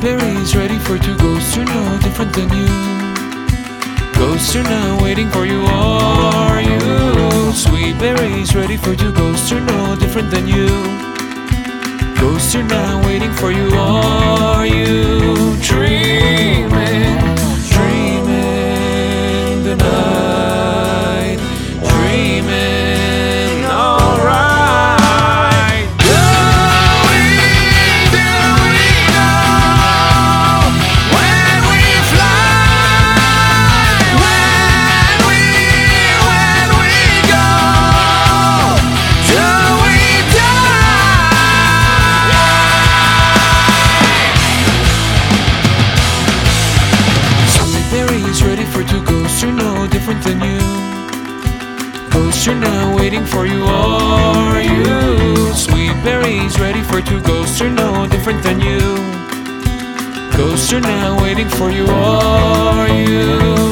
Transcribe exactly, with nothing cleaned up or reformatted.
berries ready for two ghosts are no different than you. Ghosts are now waiting for you, are you? Sweet berries ready for two ghosts are no different than you. Ghosts are now waiting for you, are you? Dreaming, dreaming the night, dreaming alright. Going, do we know when we fly, when we, when we go, do we die? Sweet berries ready for two ghosts are no different than you. Ghosts are now waiting for you, are you? Sweet berries ready for two ghosts are no different than you. Ghosts are now waiting for you, are you?